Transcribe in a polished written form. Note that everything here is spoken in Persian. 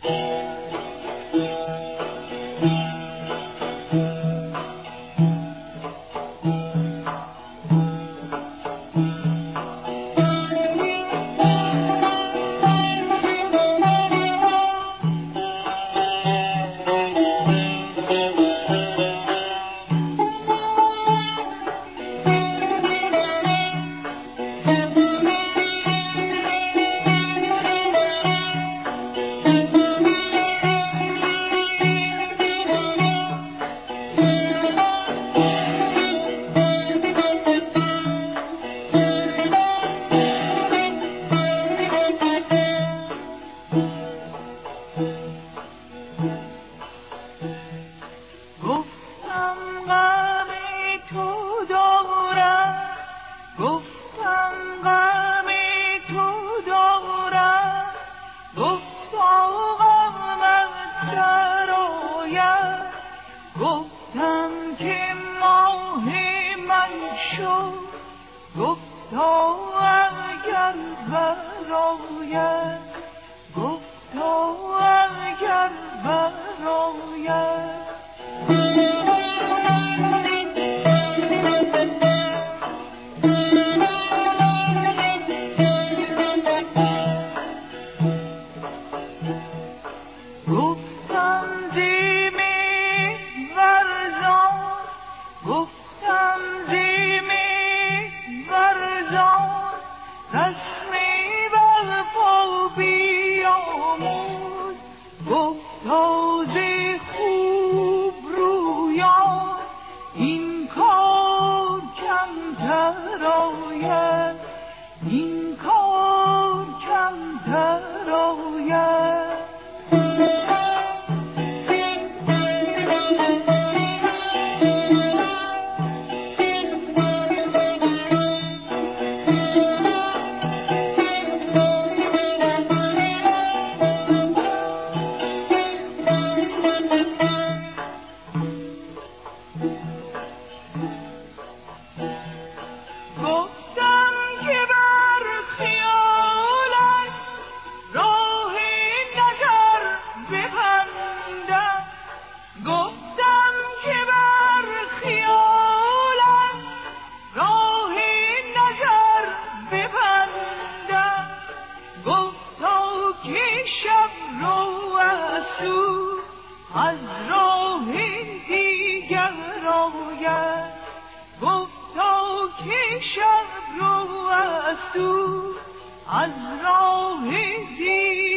گفتم که ماه من شو، گفتا اگر برآید، گفتا اگر برآید. تازه خوب رویا این کار کمتر آید، این کار کمتر آید. از راه دیگر آید، گفتا که شب رو از تو از راه دیگر